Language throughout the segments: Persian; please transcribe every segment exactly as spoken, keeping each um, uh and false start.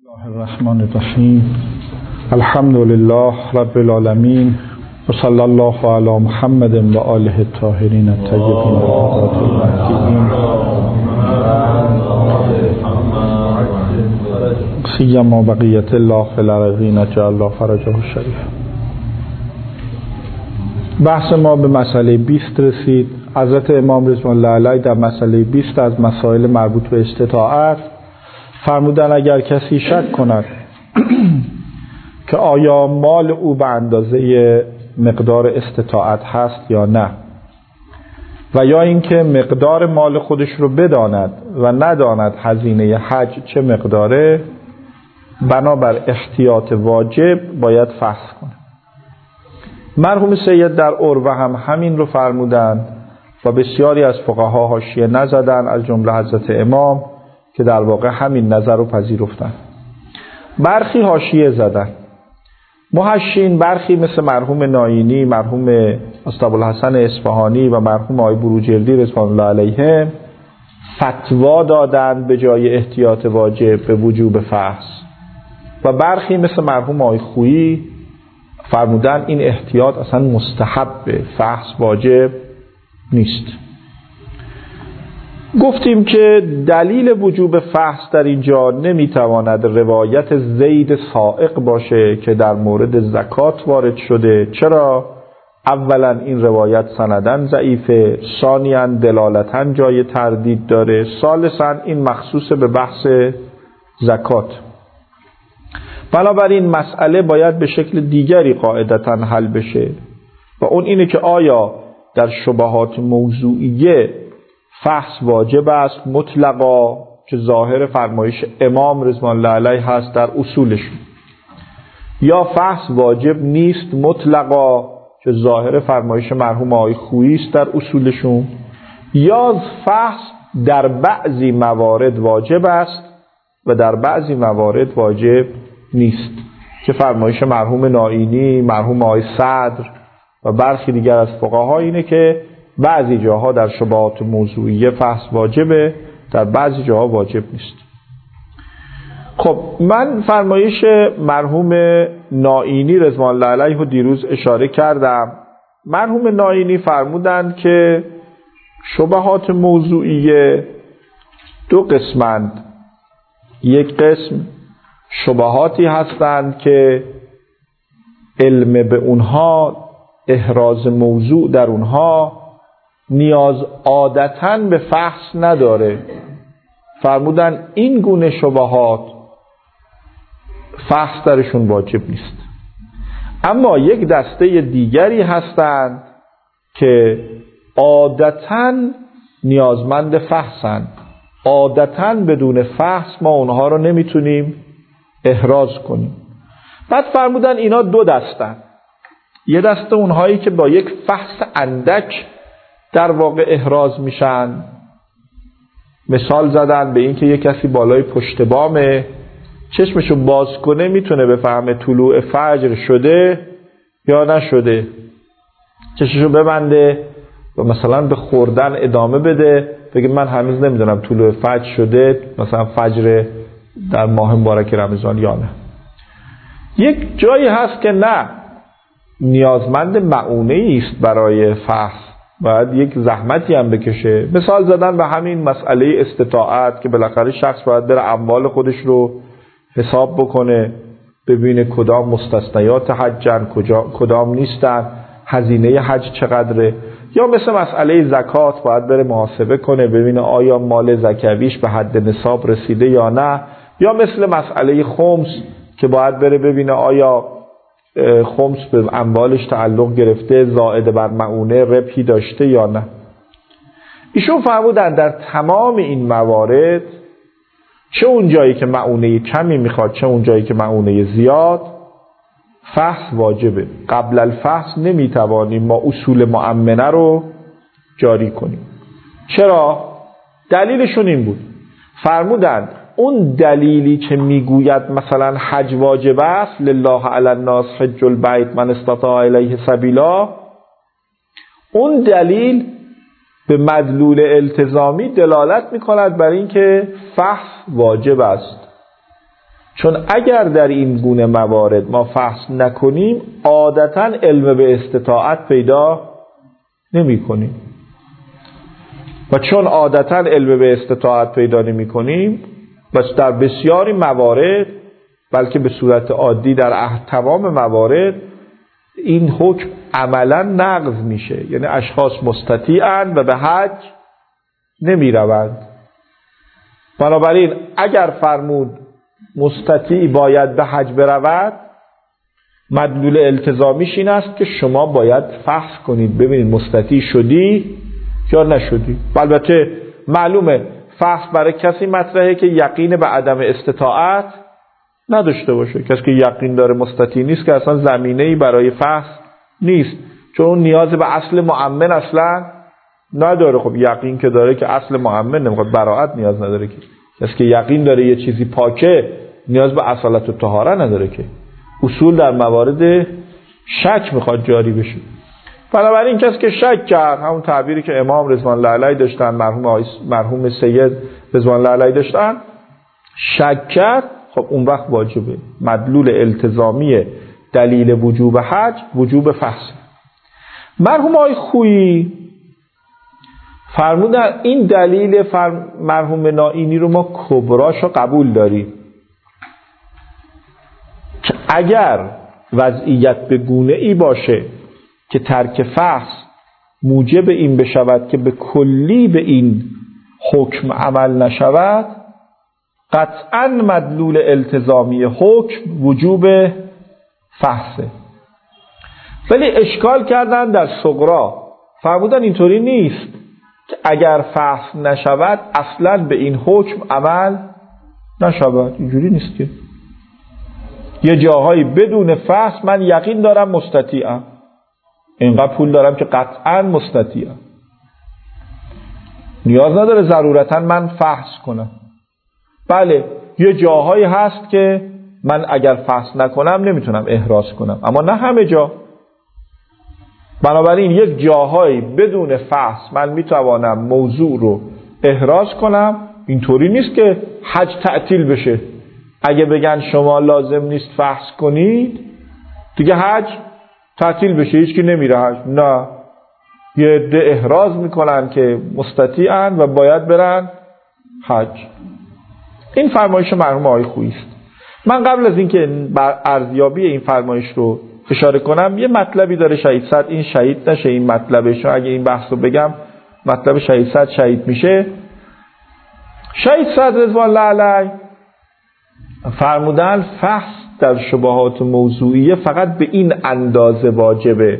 الله الرحمن الرحیم الحمد لله رب العالمین و صلی الله علی محمد و آله الطاهرین الطیبین الطاهرین سیما بقیت الله فی الارضین جعل الله فرجه الشریف. بحث ما به مسئله بیست رسید. حضرت امام رضوان الله علیه در مسئله بیست از مسائل مربوط به استطاعت فرمودن اگر کسی شک کند که آیا مال او به اندازه مقدار استطاعت هست یا نه، و یا اینکه مقدار مال خودش رو بداند و نداند هزینه حج چه مقداره، بنابر احتیاط واجب باید فحص کنه. مرحوم سید در عروه هم همین رو فرمودند و بسیاری از فقها حاشیه نزدن، از جمله حضرت امام که در واقع همین نظر رو پذیرفتن. برخی حاشیه زدن، محشین برخی مثل مرحوم ناینی، مرحوم استابالحسن اصفهانی و مرحوم آقای بروجردی رضوان الله علیهم فتوا دادن به جای احتیاط واجب به وجوب فحص، و برخی مثل مرحوم آقای خویی فرمودن این احتیاط اصلا مستحب، فحص واجب نیست. گفتیم که دلیل وجوب فحص در اینجا نمیتواند روایت زید سائق باشه که در مورد زکات وارد شده. چرا؟ اولا این روایت سندن ضعیفه، ثانیاً دلالتاً جای تردید داره، ثالثاً این مخصوص به بحث زکات. بنابراین مسئله باید به شکل دیگری قاعدتاً حل بشه، و اون اینه که آیا در شبهات موضوعیه فحص واجب است مطلقا که ظاهر فرمایش امام رضوان الله علیه هست در اصولشون، یا فحص واجب نیست مطلقا که ظاهر فرمایش مرحوم آقای خویی است در اصولشون، یا فحص در بعضی موارد واجب است و در بعضی موارد واجب نیست که فرمایش مرحوم ناینی، مرحوم آقای صدر و برخی دیگر از فقها اینه که بعضی جاها در شبهات موضوعیه فحص واجبه، در بعضی جاها واجب نیست. خب من فرمایش مرحوم ناینی رضوان الله علیه رو دیروز اشاره کردم. مرحوم ناینی فرمودند که شبهات موضوعیه دو قسمند. یک قسم شبهاتی هستند که علم به اونها، احراز موضوع در اونها نیاز عادتاً به فحص نداره. فرمودن این گونه شبهات فحص درشون واجب نیست. اما یک دسته دیگری هستند که عادتاً نیازمند فحصند، عادتاً بدون فحص ما اونها رو نمیتونیم احراز کنیم. بعد فرمودن اینا دو دستن. یه دسته اونهایی که با یک فحص اندک در واقع احراز میشن. مثال زدن به این که یک کسی بالای پشت بامه، چشمشو باز کنه میتونه بفهمه طلوع فجر شده یا نشده، چشمشو ببنده و مثلا به خوردن ادامه بده، بگه من هنوز نمیدونم طلوع فجر شده، مثلا فجر در ماه مبارک رمضان یا نه. یک جایی هست که نه، نیازمند معونه است برای فحص، باید یک زحمتی هم بکشه. مثال زدن به همین مسئله استطاعت که بالاخره شخص باید بره اموال خودش رو حساب بکنه، ببینه کدام مستثنیات حجن، کدام نیستن، هزینه حج چقدره. یا مثل مسئله زکات باید بره محاسبه کنه ببینه آیا مال زکویش به حد نصاب رسیده یا نه. یا مثل مسئله خمس که باید بره ببینه آیا خمس به اموالش تعلق گرفته، زائد بر معونه ربحی داشته یا نه. ایشون فرمودن در تمام این موارد، چه اون جایی که معونه کمی میخواد چه اون جایی که معونه زیاد، فحص واجبه. قبل الفحص نمیتوانیم ما اصول مؤمنه رو جاری کنیم. چرا؟ دلیلشون این بود. فرمودن اون دلیلی که میگوید مثلا حج واجب است، لله علی الناس حج البیت من استطاع الیه سبیلا، اون دلیل به مدلول التزامی دلالت میکند بر این که فحص واجب است. چون اگر در این گونه موارد ما فحص نکنیم عادتاً علم به استطاعت پیدا نمی کنیم و چون عادتاً علم به استطاعت پیدا نمی کنیم و در بسیاری موارد بلکه به صورت عادی در تمام موارد این حکم عملاً نقض میشه، یعنی اشخاص مستطیعند و به حج نمی روند. بنابراین اگر فرمود مستطیع باید به حج برود، مدلول التزامیش این است که شما باید فحص کنید ببینید مستطیع شدی یا نشدی. البته معلومه فحص برای کسی مطرحه که یقین به عدم استطاعت نداشته باشه. کسی که یقین داره مستطیع نیست که اصلا زمینه‌ای برای فحص نیست، چون اون نیاز به اصل مؤمن اصلا نداره. خب یقین که داره که اصل مؤمن نمیخواد، براءت نیاز نداره. که کسی که یقین داره یه چیزی پاکه نیاز به اصالت و طهارت نداره. که اصول در موارد شک میخواد جاری بشه. بنابراین کسی که شک کرد، همون تعبیری که امام رضوان الله علیه داشتن، مرحوم مرحوم سید رضوان الله علیه داشتن، شک کرد، خب اون وقت واجبه. مدلول التزامی دلیل وجوب حج وجوب فحص. مرحوم آقای خویی فرمودن این دلیل فرم مرحوم نائینی رو ما کبراشو قبول داریم که اگر وضعیت به گونه ای باشه که ترک فحص موجب این بشود که به کلی به این حکم عمل نشود، قطعاً مدلول التزامی حکم وجوب فحصه. ولی اشکال کردن در صغرا، فرمودن اینطوری نیست که اگر فحص نشود اصلاً به این حکم عمل نشود. اینجوری نیست که یه جاهایی بدون فحص من یقین دارم مستطیعم، اینقدر پول دارم که قطعاً مستطیعم، نیاز نداره ضرورتاً من فحص کنم. بله یه جاهایی هست که من اگر فحص نکنم نمیتونم احراز کنم، اما نه همه جا. بنابراین یک جاهایی بدون فحص من میتوانم موضوع رو احراز کنم. اینطوری نیست که حج تعطیل بشه. اگه بگن شما لازم نیست فحص کنید دیگه حج تعطیل بشه، هیچ کی نمیره حج. نه، یه عده احراز میکنن که مستطیعن و باید برن حج. این فرمایش مرحوم آقای خویی است. من قبل از اینکه بر ارزیابی این فرمایش رو اشاره کنم یه مطلبی داره شهید صدر، این شهید نشه این مطلبش، اگه این بحث رو بگم مطلب شهید صدر شهید میشه. شهید صدر رضوان الله علیه فرمودن فحص در شبهات موضوعیه فقط به این اندازه واجبه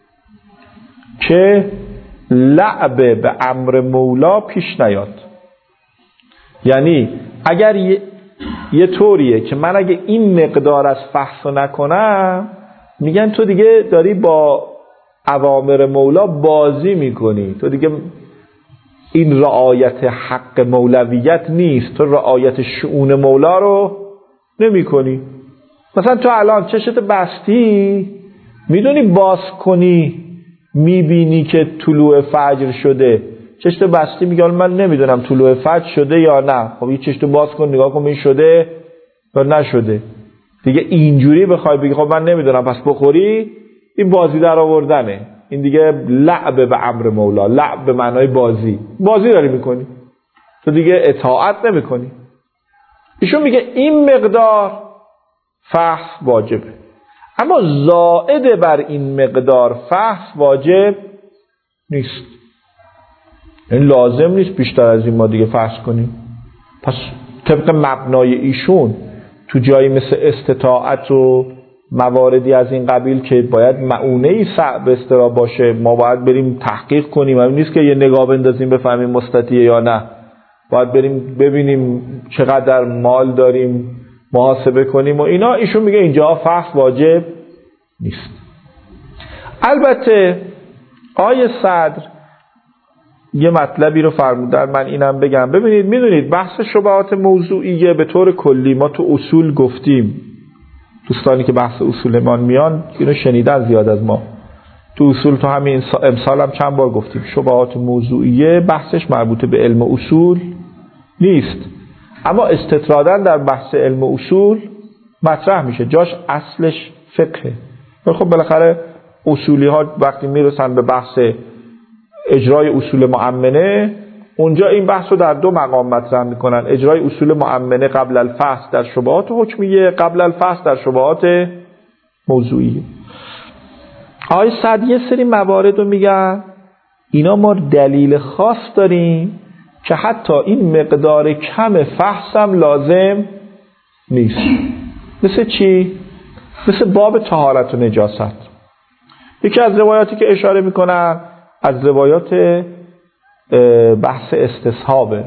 که لعب به امر مولا پیش نیاد. یعنی اگر یه, یه طوریه که من اگه این مقدار از فحص نکنم میگن تو دیگه داری با اوامر مولا بازی میکنی، تو دیگه این رعایت حق مولویت نیست، تو رعایت شؤون مولا رو نمی کنی. مثلا تو الان چشت بستی میدونی باز کنی میبینی که طلوع فجر شده، چشت بستی میگه من نمیدونم طلوع فجر شده یا نه. خب یه چشت باز کن نگاه کن این شده یا نشده. دیگه اینجوری بخوای بگی خب من نمیدونم پس بخوری، این بازی در آوردنه. این دیگه لعب به امر مولا، لعب به معنای بازی، بازی داری میکنی، تو دیگه اطاعت نمیکنی. ایشون میگه این مقدار فحص واجبه، اما زائد بر این مقدار فحص واجب نیست. این لازم نیست بیشتر از این ما دیگه فحص کنیم. پس طبق مبنای ایشون تو جایی مثل استطاعت و مواردی از این قبیل که باید معونه‌ای صعب استرا باشه، ما باید بریم تحقیق کنیم. همین نیست که یه نگاه بندازیم بفهمیم مستطیع یا نه. باید بریم ببینیم چقدر مال داریم، محاسبه کنیم و اینا. ایشون میگه اینجا فحص واجب نیست. البته آیه صدر یه مطلبی رو فرمودن، من اینم بگم. ببینید میدونید بحث شبهات موضوعیه به طور کلی ما تو اصول گفتیم، دوستانی که بحث اصولمان میان اینو شنیدن زیاد از ما. تو اصول تو همین امسال هم چند بار گفتیم شبهات موضوعیه بحثش مربوط به علم اصول نیست. اما استطرادن در بحث علم اصول مطرح میشه، جاش اصلش فقهه. خب بالاخره اصولی ها وقتی میرسن به بحث اجرای اصول مؤمنه، اونجا این بحث رو در دو مقام مطرح میکنن: اجرای اصول مؤمنه قبل الفحص در شبهات حکمیه، قبل الفحص در شبهات موضوعیه. آقای سعدی یه سری موارد رو میگن اینا ما دلیل خاص داریم که حتی این مقدار کم فحص هم لازم نیست. مثل چی؟ مثل باب طهارت و نجاست. یکی از روایاتی که اشاره میکنن از روایات بحث استصحابه.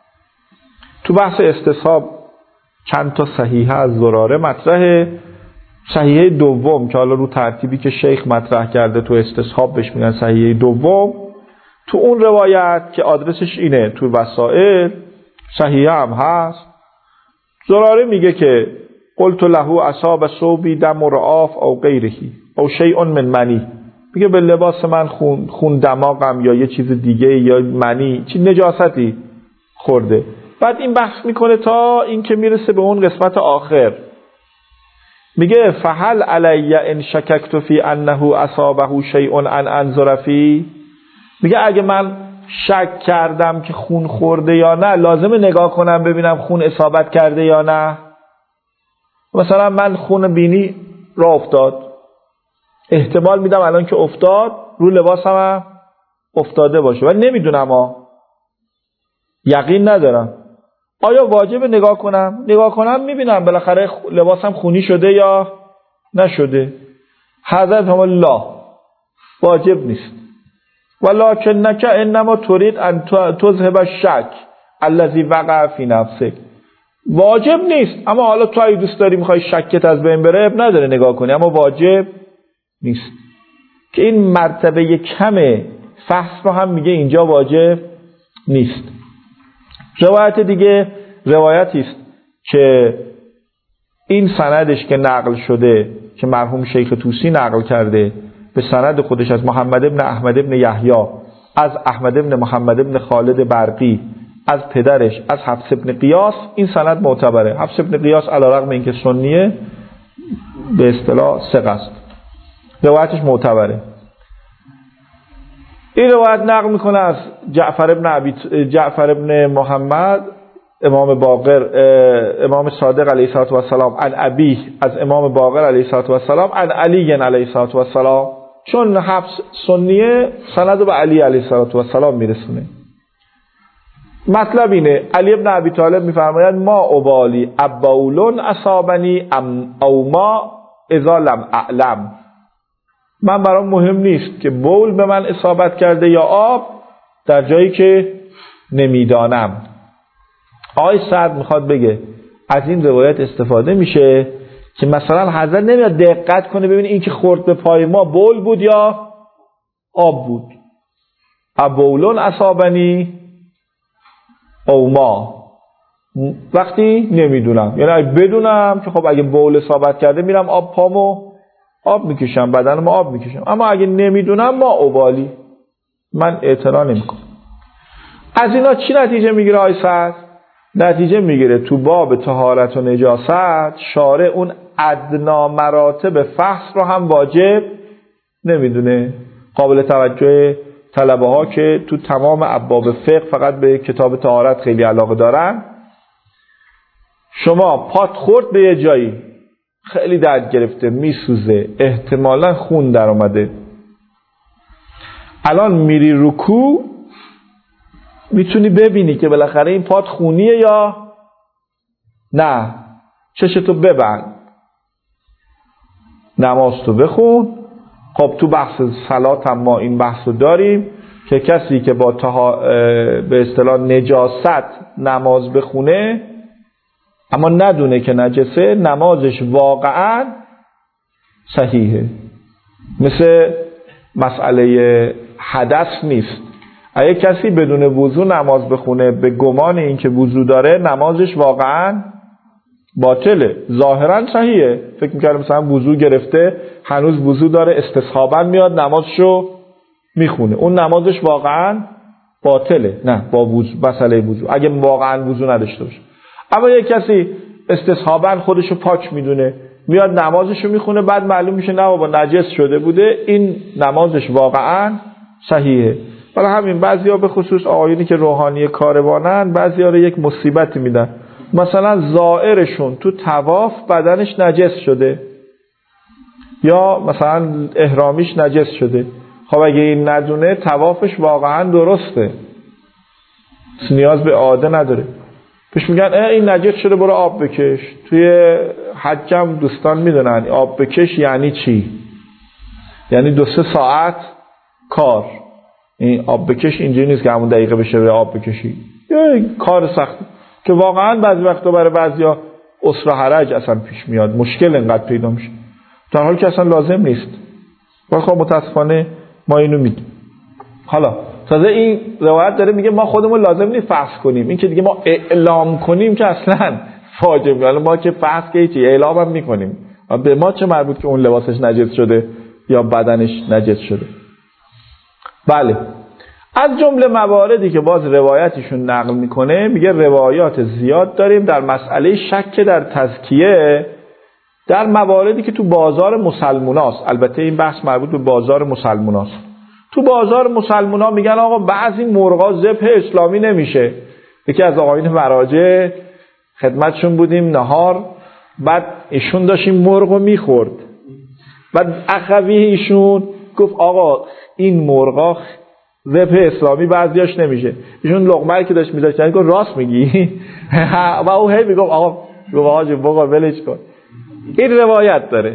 تو بحث استصحاب چند تا صحیحه از زراره مطرحه. صحیحه دوم که حالا رو ترتیبی که شیخ مطرح کرده تو استصحاب بهش میگن صحیحه دوم، تو اون روایت که آدرسش اینه تو وسائل صحیحه هم هست، زراره میگه که قلت له اصاب ثوبی دم رعاف او غیرهی او شیء من منی، میگه به لباس من خون خون دماغم یا یه چیز دیگه یا منی چی نجاستی خورده. بعد این بحث میکنه تا این که میرسه به اون قسمت آخر، میگه فهل علی ان شککت فی انه اصابه شیء ان انظر فی، میگه اگه من شک کردم که خون خورده یا نه لازمه نگاه کنم ببینم خون اصابت کرده یا نه. مثلا من خون بینی را افتاد، احتمال میدم الان که افتاد رو لباسم هم افتاده باشه و نمیدونم ها، یقین ندارم. آیا واجب نگاه کنم؟ نگاه کنم میبینم بالاخره لباسم خونی شده یا نشده. حضرت هم الله واجب نیست. ولکنک انما تريد ان تذهب الشک الذي وقع فی نفسک. واجب نیست، اما حالا تو اگه دوست داری میخوای شکت از بین بره اب نداره نگاه کنی، اما واجب نیست. که این مرتبه کم فحص رو هم میگه اینجا واجب نیست. روایت دیگه روایتی است که این سندش که نقل شده که مرحوم شیخ طوسی نقل کرده به سند خودش از محمد ابن احمد ابن یحیی از احمد ابن محمد ابن خالد برقی از پدرش از حفص ابن قیاس، این سند معتبره. حفص ابن قیاس علی رغم اینکه سنیه به اصطلاح ثقه است، روایتش معتبره. این روایت نقل میکنه از جعفر ابن عبی جعفر ابن محمد امام باقر امام صادق علیه السلام عن ابی از امام باقر علیه السلام عن علی علیه السلام، چون حفص سنیه سند به علی علیه السلام میرسونه. مطلب اینه علی ابن ابی طالب میفرماید ما ابالی اباولون اصابنی ام او ما اذا لم اعلم، من برام مهم نیست که بول به من اصابت کرده یا آب در جایی که نمیدانم. آقای سعد میخواد بگه از این روایت استفاده میشه که مثلا حضرت نمیاد دقت کنه ببینه این که خورد به پای ما بول بود یا آب بود. ابولون اصابنی او ما، وقتی نمیدونم، یعنی اگه بدونم که خب اگه بول اصابت کرده میرم آب پامو آب میکشم، بدنمو آب میکشم، اما اگه نمیدونم ما اوبالی، من اعتنا نمیکنم. از اینا چی نتیجه میگیره آقای سعد؟ نتیجه میگیره تو باب طهارت و نجاست شارع اون ادنا مراتب فحص رو هم واجب نمیدونه. قابل توجه طلبه ها که تو تمام ابواب فقه فقط به کتاب طهارت خیلی علاقه دارن، شما پات خورد به یه جایی خیلی درد گرفته میسوزه، احتمالا خون در اومده، الان میری رکوع میتونی ببینی که بالاخره این پات خونیه یا نه، چشتو ببند، نمازتو بخون. خب تو بحث صلات هم ما این بحثو داریم که کسی که با تها به اصطلاح نجاست نماز بخونه اما ندونه که نجسه، نمازش واقعا صحیحه، مثل مسئله حدث نیست. اگه کسی بدون وضو نماز بخونه به گمان این که وضو داره، نمازش واقعا باطله. ظاهرا صحیحه، فکر می‌کردم مثلا وضو گرفته هنوز وضو داره، استصحاباً میاد نمازشو میخونه، اون نمازش واقعا باطله. نه با وضو، مسئله وضو اگه واقعا وضو نداشته باشه. اما یک کسی استصحاباً خودشو پاک میدونه، میاد نمازشو میخونه، بعد معلوم میشه نه بابا نجس شده بوده، این نمازش واقعاً صحیحه. برای همین بعضیا به خصوص آقایونی که روحانی کاروانن بعضیا رو یک مصیبتی میدن، مثلا زائرشون تو طواف بدنش نجس شده یا مثلا احرامیش نجس شده. خب اگه این ندونه طوافش واقعا درسته، نیاز به عاده نداره. پیش میگن این نجس شده برو آب بکش. توی حجم دوستان میدونن آب بکش یعنی چی؟ یعنی دو سه ساعت کار. این آب بکش اینجوری نیست که همون دقیقه بشه بره آب بکشی، یه کار سختی که واقعا بعضی وقتا برای بعضیا اسر و حرج اصلا پیش میاد، مشکل انقدر پیدا میشه، در حالی که اصلا لازم نیست. ولی خب متاسفانه ما اینو میدونیم. حالا تازه این روایت داره میگه ما خودمون لازم نیست فحص کنیم، این که دیگه ما اعلام کنیم که اصلا واجب. حالا ما که فحص که چی اعلام هم میکنیم، به ما چه مربوط که اون لباسش نجس شده یا بدنش نجس شده. بله، از جمله مواردی که باز روایتشون نقل میکنه، میگه روایات زیاد داریم در مسئله شک در تزکیه در مواردی که تو بازار مسلموناست. البته این بحث مربوط به بازار مسلموناست. تو بازار مسلمونا میگن آقا بعضی مرغا ذبح اسلامی نمیشه. یکی از آقایون مراجع خدمتشون بودیم نهار، بعد ایشون داشتیم مرغو میخورد، بعد اخوی ایشون گفت آقا این مرغا ذبح اسلامی بعضیاش نمیشه. ایشون لقمه‌ای که داشت میذاشت گفت راست میگی؟ و او هی میگفت آقا آقا بابا ولش کن. این روایت داره.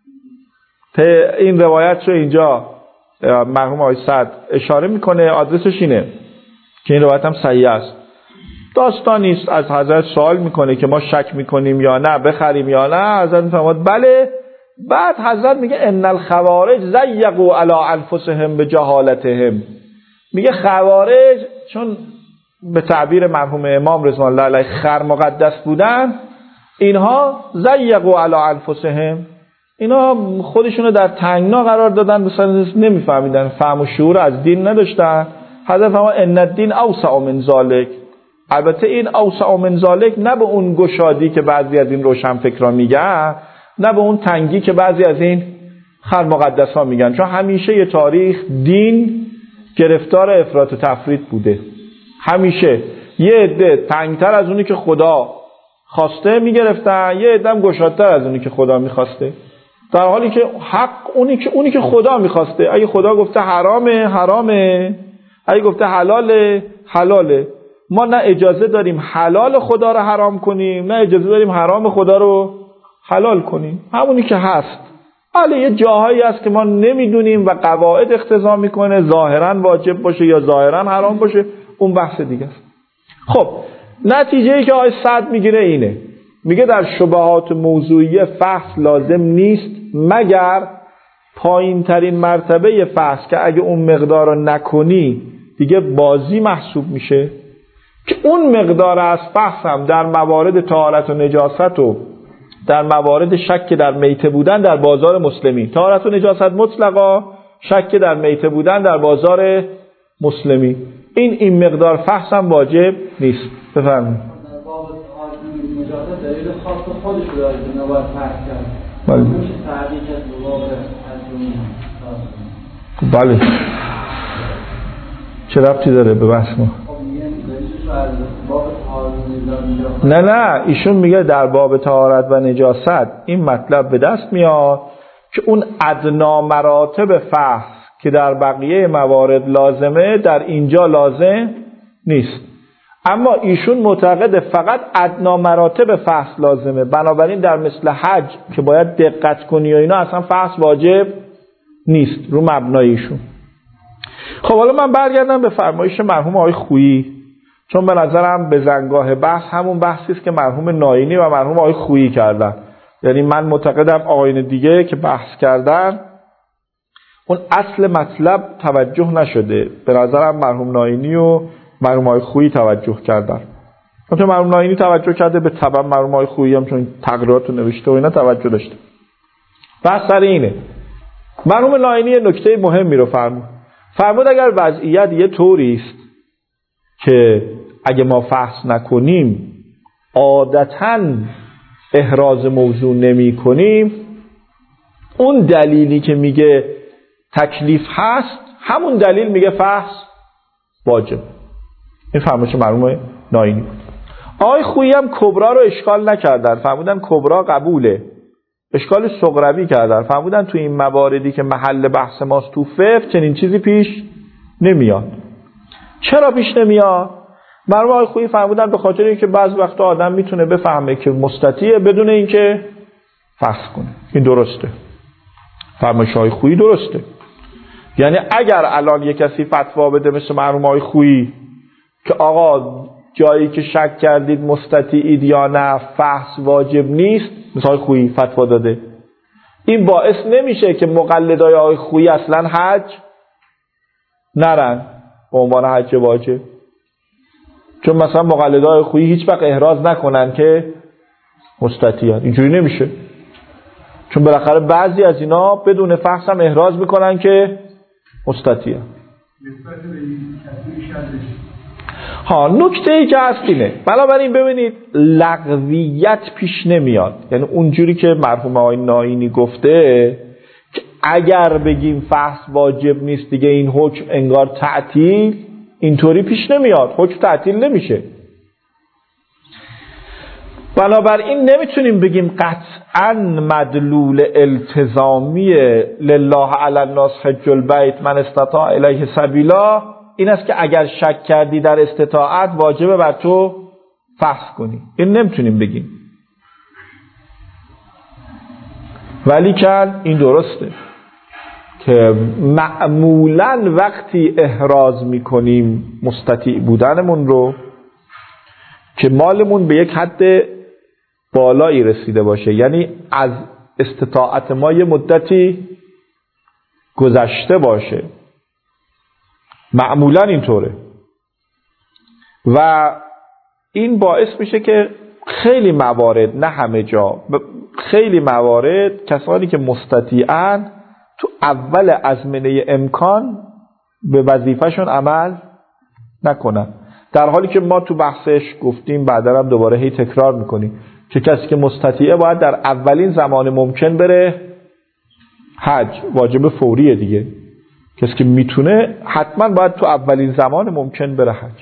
این روایت رو اینجا مرحوم آقای سعد اشاره میکنه، آدرسش اینه که این روایت هم صحیح است. داستانی است از حضرت سوال میکنه که ما شک میکنیم یا نه، بخریم یا نه. حضرت میفرماد بله. بعد حضرت میگه ان الخوارج ضیقوا علی انفسهم بجهالتهم. میگه خوارج چون به تعبیر مرحوم امام رضوان الله علیه خر مقدس بودن، اینها ضیقوا علی انفسهم، اینا خودشونو در تنگنا قرار دادن، مثلا نمیفهمیدن، فهم و شعور از دین نداشتن. حضرت فرمود ان الدین اوسع من ذلک. البته این اوسع من ذلک نه به اون گشادی که بعضی از این روشنفکران میگن، نه به اون تنگی که بعضی از این خر مقدس ها میگن، چون همیشه یه تاریخ دین گرفتار افراط و تفرید بوده. همیشه یه عده تنگتر از اونی که خدا خواسته میگرفتن، یه عده هم گشادتر از اونی که خدا میخواسته، در حالی که حق اونی که اونی که خدا میخواسته. اگه خدا گفته حرامه حرامه، اگه گفته حلاله حلاله. ما نه اجازه داریم حلال خدا رو حرام کنیم، نه اجازه داریم حرام خدا رو حلال کنیم، همونی که هست. ولی یه جاهایی هست که ما نمیدونیم و قواعد اقتضا میکنه ظاهرا واجب باشه یا ظاهرا حرام باشه، اون بحث دیگه است. خب نتیجه ای که آقای سعد میگیره اینه، میگه در شبهات موضوعی فحص لازم نیست مگر پایین ترین مرتبه فحص که اگه اون مقدار رو نکنی دیگه بازی محسوب میشه، که اون مقدار از فحص هم در موارد طهارت و نجاست و در موارد شک در میته بودن در بازار مسلمی، طهارت و نجاست مطلقا، شک در میته بودن در بازار مسلمی، این این مقدار فحص هم واجب نیست. بفرمایید. نجاست دلیل خاص خودش رو داره که نباید فرق کرد. بله. میشه تعبیر کرد به باب از بله. چه ربطی داره به بحث ما؟ نه نه ایشون میگه در باب طهارت و نجاست این مطلب به دست میاد که اون ادنا مراتب فحص که در بقیه موارد لازمه در اینجا لازم نیست. اما ایشون معتقد فقط ادنا مراتب فحص لازمه، بنابراین در مثل حج که باید دقت کنی و اینا اصلا فحص واجب نیست رو مبنای ایشون. خب حالا من برگردم به فرمایش مرحوم آقای خویی، چون به نظرم به زنگاه بحث همون بحثی است که مرحوم ناینی و مرحوم آقای خویی کردن. یعنی من معتقدم آقایون دیگه که بحث کردن اون اصل مطلب توجه نشده. به نظرم مرحوم ناینی و مرحوم آقای خویی توجه کردن. چون مرحوم ناینی توجه کرده، به طبع مرحوم آقای خویی هم چون تقریرات رو نوشته و اینا توجه داشته. بحث سر اینه. مرحوم ناینی نکته مهمی رو فرمود. فرمود اگر وضعیت یه طوری است که اگه ما فحص نکنیم عادتاً احراز موضوع نمی کنیم، اون دلیلی که میگه تکلیف هست همون دلیل میگه فحص واجب. این فرمایش مرحوم ناینی بود. آقای خویی هم کبرا رو اشکال نکردن، فرمودن کبرا قبوله، اشکال صغروی کردن، فرمودن تو این مواردی که محل بحث ماست تو فقه چنین چیزی پیش نمیاد. چرا پیش نمیاد؟ مرحوم آقای خویی فرمودن به خاطر اینکه بعض وقتا آدم میتونه بفهمه که مستطیعه بدون اینکه فحص کنه. این درسته، فرمایش آقای خویی درسته. یعنی اگر الان یک کسی فتوا بده مثل مرحوم آقای خویی که آقا جایی که شک کردید مستطیعید یا نه فحص واجب نیست، مثل آقای خویی فتوا داده، این باعث نمیشه که مقلدای آقای خویی اصلا حج نرن به عنوان حج واجب. چون مثلا مقلدای آقای خویی هیچ وقت احراز نکنن که مستطیعن، اینجوری نمیشه. چون بالاخره بعضی از اینا بدون فحص هم احراز میکنن که مستطیعن. ها نکته ای که هست اینه، بنابراین ببینید لغویت پیش نمیاد. یعنی اونجوری که مرحوم آقای ناینی گفته که اگر بگیم فحص واجب نیست دیگه این حکم انگار تعطیل، اینطوری پیش نمیاد، حکم تعطیل نمیشه. بنابراین نمیتونیم بگیم قطعاً مدلول التزامی لله علی الناس حج البیت من استطاع الیه سبیلا این است که اگر شک کردی در استطاعت واجبه بر تو فحص کنی. این نمیتونیم بگیم. ولی که این درسته که معمولاً وقتی احراز میکنیم مستطیع بودنمون رو که مالمون به یک حد بالایی رسیده باشه، یعنی از استطاعت ما یه مدتی گذشته باشه، معمولا اینطوره و این باعث میشه که خیلی موارد، نه همه جا، خیلی موارد کسانی که مستطیعن تو اول ازمنه امکان به وظیفهشون عمل نکنن، در حالی که ما تو بحثش گفتیم بعدا هم دوباره هی تکرار میکنیم که کسی که مستطیعه باید در اولین زمان ممکن بره حج، واجب فوریه دیگه. کسی که میتونه حتما باید تو اولین زمان ممکن بره حج.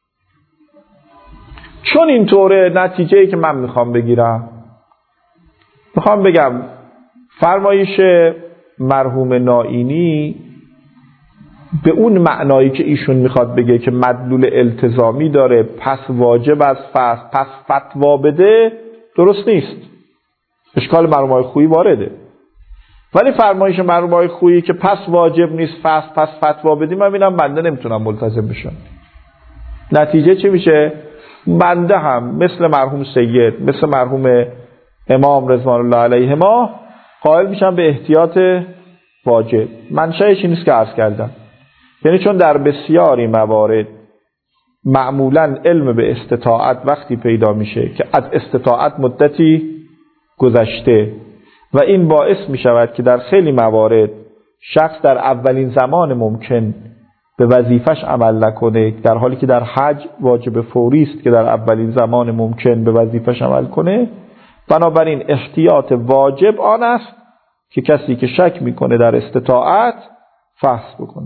چون اینطوره نتیجه‌ای که من میخوام بگیرم، میخوام بگم فرمایش مرحوم نائینی به اون معنایی که ایشون میخواد بگه که مدلول التزامی داره پس واجب از فحص پس فتوا بده درست نیست. اشکال مرحوم آقای خویی وارده. ولی فرمایش مرحوم آقای خویی که پس واجب نیست فحص پس فتوا بدیم، من ببینم بنده نمیتونم ملتزم بشم. نتیجه چی میشه؟ بنده هم مثل مرحوم سید، مثل مرحوم امام رضوان الله علیهما قائل میشم به احتیاط واجب. منشأش این است که عرض کردم، یعنی چون در بسیاری موارد معمولا علم به استطاعت وقتی پیدا میشه که از استطاعت مدتی گذشته و این باعث میشود که در خیلی موارد شخص در اولین زمان ممکن به وظیفش عمل نکنه، در حالی که در حج واجب فوری است که در اولین زمان ممکن به وظیفش عمل کنه. بنابراین احتیاط واجب آن است که کسی که شک میکنه در استطاعت فحص بکنه.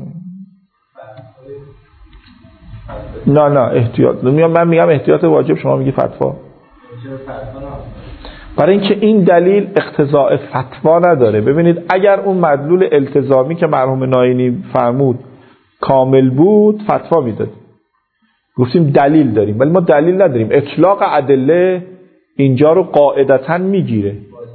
نه نه احتیاط من میگم احتیاط واجب، شما میگی فتوا. برای اینکه این دلیل اقتضاء فتوا نداره. ببینید اگر اون مدلول التزامی که مرحوم نائینی فرمود کامل بود فتوا میداد، گفتیم دلیل داریم، ولی ما دلیل نداریم. اطلاق ادله اینجا رو قاعدتاً میگیره.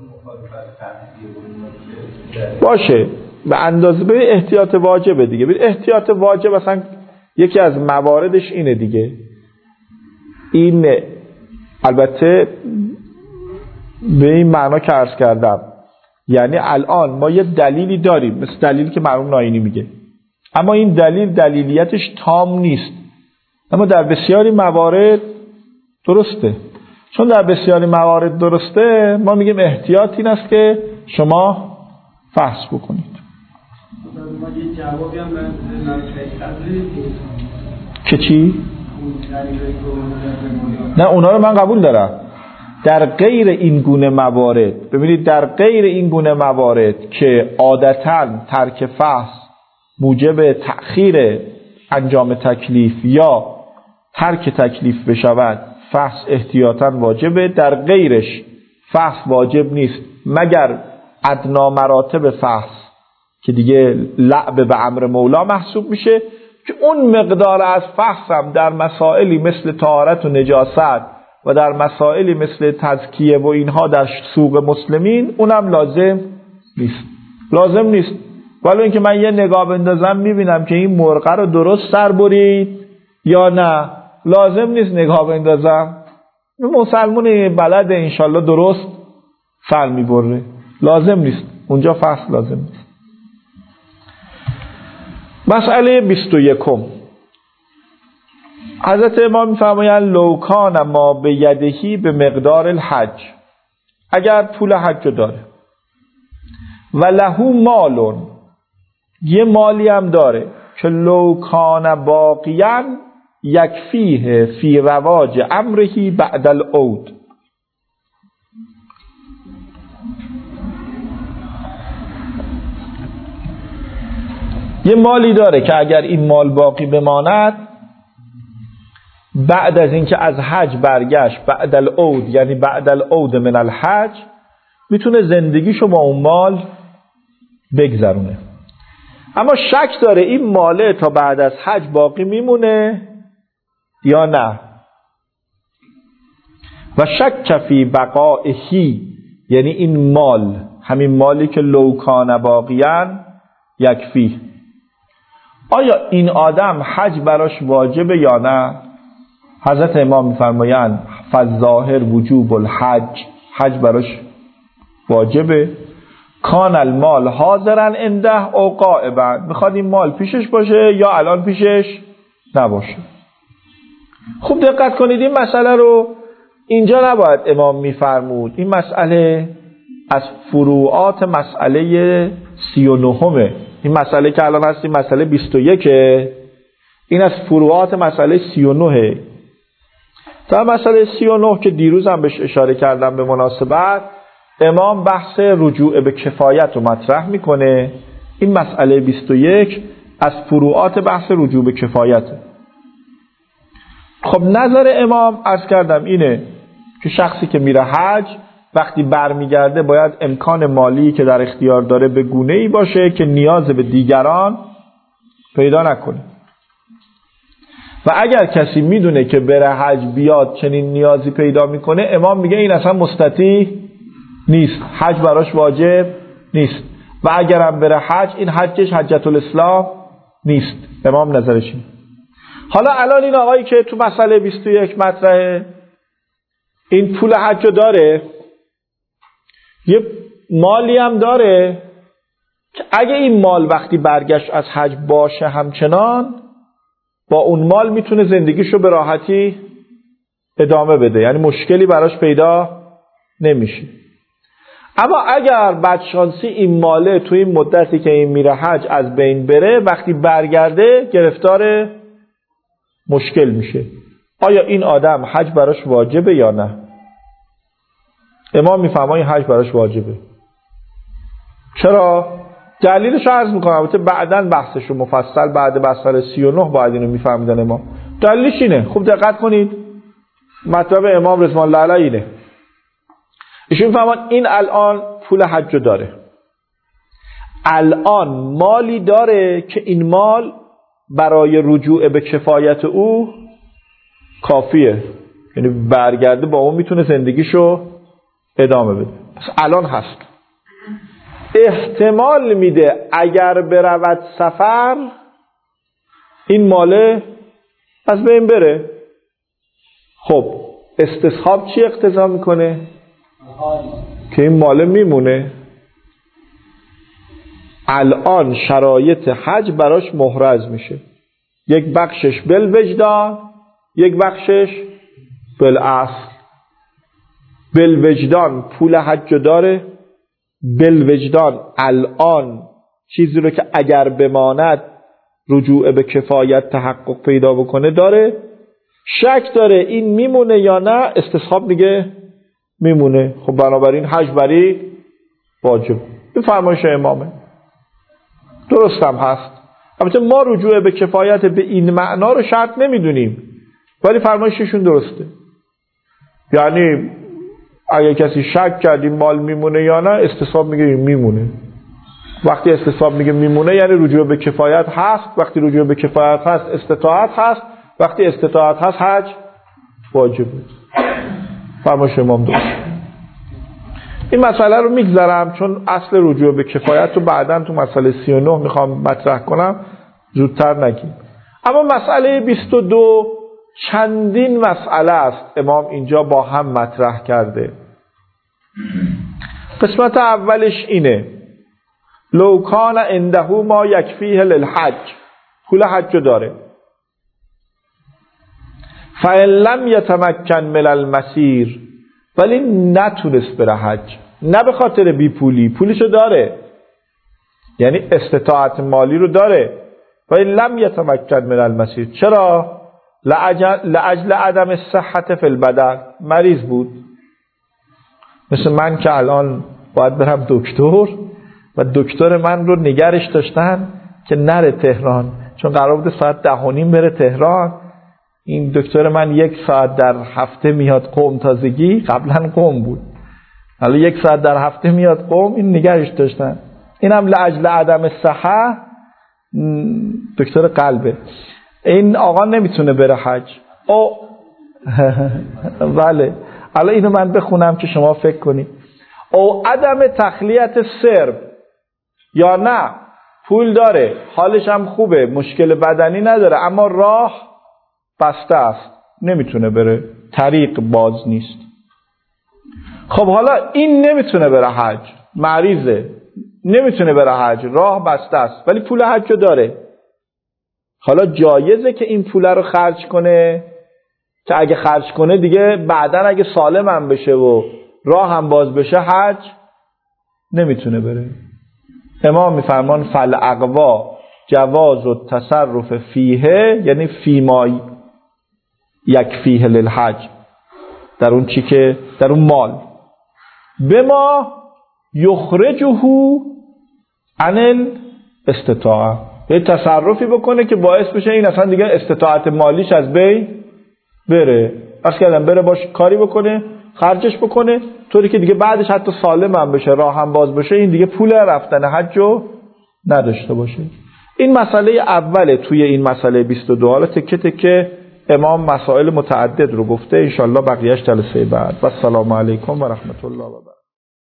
باشه به اندازه به احتیاط واجبه دیگه. ببین احتیاط واجب اصلا یکی از مواردش اینه دیگه. این البته به این معنا که عرض کردم، یعنی الان ما یه دلیلی داریم مثل دلیلی که مرحوم نائینی میگه، اما این دلیل دلیلیتش تام نیست، اما در بسیاری موارد درسته. چون در بسیاری موارد درسته ما میگیم احتیاط این است که شما فحص بکنید. ما یه جوابی هم که چی؟ نه اونا رو من قبول دارم. در غیر این گونه موارد، ببینید در غیر این گونه موارد که عادتاً ترک فحص موجب تأخیر انجام تکلیف یا ترک تکلیف بشود، فحص احتیاطاً واجبه. در غیرش فحص واجب نیست مگر ادنا مراتب فحص که دیگه لعب به امر مولا محسوب میشه، که اون مقدار از فحص هم در مسائلی مثل طهارت و نجاست و در مسائلی مثل تزکیه و اینها در سوق مسلمین اونم لازم نیست. لازم نیست. ولی اینکه من یه نگاه بندازم میبینم که این مرغ رو درست سر برید یا نه، لازم نیست نگاه بندازم. مسلمون بلد انشالله درست سر میبره، لازم نیست. اونجا فحص لازم نیست. مسئله بیست و یکم، حضرت امام می‌فرمایند لو کان ما به یدهی به مقدار الحج، اگر پول حج داره و لهو مالون، یه مالی هم داره که لو کان باقیاً یکفیه فی رواج امرهی بعد العود، یه مالی داره که اگر این مال باقی بماند بعد از اینکه از حج برگشت، بعد العود یعنی بعد العود من الحج، میتونه زندگیشو با اون مال بگذرونه. اما شک داره این ماله تا بعد از حج باقی میمونه یا نه. و شک فی بقائهی، یعنی این مال، همین مالی که لو کان باقیاً یکفی، آیا این آدم حج براش واجبه یا نه؟ حضرت امام میفرمایند فالظاهر وجوب الحج، حج براش واجبه. کان المال حاضرا عنده او غائبا، میخواد این مال پیشش باشه یا الان پیشش نباشه. خوب دقت کنید این مسئله رو اینجا نباید امام میفرمود. این مسئله از فروعات مسئله سی و نهمه. این مسئله که الان هست این مسئله بیست و یکه، این از فروعات مسئله سی و نهه. تا مسئله سی و نه که دیروز هم بهش اشاره کردم به مناسبت، امام بحث رجوع به کفایت رو مطرح میکنه. این مسئله بیست و یک از فروعات بحث رجوع به کفایته. خب نظر امام عرض کردم اینه که شخصی که میره حج وقتی برمیگرده باید امکان مالی که در اختیار داره به گونه‌ای باشه که نیاز به دیگران پیدا نکنه. و اگر کسی میدونه که بره حج بیاد چنین نیازی پیدا میکنه، امام میگه این اصلا مستطیع نیست، حج براش واجب نیست. و اگر هم بره حج، این حجش حجت الاسلام نیست. امام نظرش اینه. حالا الان این آقایی که تو مسئله بیست و یک مطرحه، این پول حج داره، یه مالی هم داره که اگه این مال وقتی برگشت از حج باشه همچنان، با اون مال میتونه زندگیشو به راحتی ادامه بده، یعنی مشکلی براش پیدا نمیشه. اما اگر بدشانسی این ماله تو این مدتی که این میره حج از بین بره، وقتی برگرده گرفتار مشکل میشه. آیا این آدم حج براش واجبه یا نه؟ امام میفهمه حج براش واجبه. چرا؟ دلیلش رو عرض میکنم، البته بعداً بحثش رو مفصل بعد مسئله سی و نه باید اینو میفهمیدن امام. دلیلش اینه، خوب دقت کنید، مطلب امام رضوان الله علیه اینه. ایشون میفهمن این الان پول حج داره، الان مالی داره که این مال برای رجوع به کفایت او کافیه، یعنی برگرده با اون میتونه زندگیشو ادامه بده. پس الان هست. احتمال میده اگر برود سفر این ماله از بین بره. خب استصحاب چی اقتضا میکنه؟ که این ماله میمونه. الان شرایط حج براش محرز میشه، یک بخشش بالوجدان، یک بخشش بالاصل. بالوجدان پول حج داره، بالوجدان الان چیزی رو که اگر بماند رجوع به کفایت تحقق پیدا بکنه داره، شک داره این میمونه یا نه، استصحاب میگه میمونه. خب بنابراین حج بری واجب. این فرمایش امامه، درست هم هست. البته ما رجوع به کفایت به این معنا رو شرط نمیدونیم، ولی فرمایششون درسته. یعنی اگه کسی شک کرد این مال میمونه یا نه، استصحاب میگه این میمونه. وقتی استصحاب میگه میمونه یعنی رجوع به کفایت هست. وقتی رجوع به کفایت هست استطاعت هست. وقتی استطاعت هست حج واجبه. فرمایش امام درست. این مسئله رو میگذرم چون اصل رجوع به کفایت رو بعداً تو مسئله سی و نه میخوام مطرح کنم، زودتر نگیم. اما مسئله بیست و دو چندین مسئله است امام اینجا با هم مطرح کرده. قسمت اولش اینه: لو کان عنده ما یکفیه للحج، پول حج داره، فإن لم یتمکن من المسیر، ولی نتونست بره حج، نه به خاطر بی پولی، پولشو داره یعنی استطاعت مالی رو داره، ولی لم یتمکن من المسیر. چرا؟ لأجل عدم صحت فی البدن، مریض بود. مثل من که الان باید برم دکتر و دکتر من رو نگرش داشتن که نره تهران، چون قرار بود ساعت ده و نیم بره تهران. این دکتر من یک ساعت در هفته میاد قم، تازگی قبلا قم بود، حالا یک ساعت در هفته میاد قم، این نگرش داشتن. اینم لأجل عدم صحت، دکتر قلبه. این آقا نمیتونه بره حج. او بله، حالا اینو من بخونم که شما فکر کنید. او عدم تخلیت سرب، یا نه پول داره، حالش هم خوبه، مشکل بدنی نداره، اما راه بسته است، نمیتونه بره، طریق باز نیست. خب حالا این نمیتونه بره حج، مریضه، نمیتونه بره حج، راه بسته است، ولی پول حج داره. حالا جایزه که این پول رو خرج کنه، که اگه خرج کنه دیگه بعدن اگه سالم هم بشه و راه هم باز بشه حج نمیتونه بره. امام میفرمان فل اقوا جواز و تصرف فیه، یعنی فیمای یکفیه للحج، در اون چی که در اون مال، به ما یخرجه عن الاستطاعه، یه تصرفی بکنه که باعث بشه این اصلا دیگه استطاعت مالیش از بین بره. پس کردم بره باش کاری بکنه، خرجش بکنه، طوری که دیگه بعدش حتی سالم هم بشه، راه هم باز بشه، این دیگه پول رفتن حجو نداشته باشه. این مسئله اوله توی این مسئله بیست و دو. حالا تکه تکه امام مسائل متعدد رو گفته، انشالله بقیهش جلسه بعد. و السلام علیکم و رحمت الله و برکاته.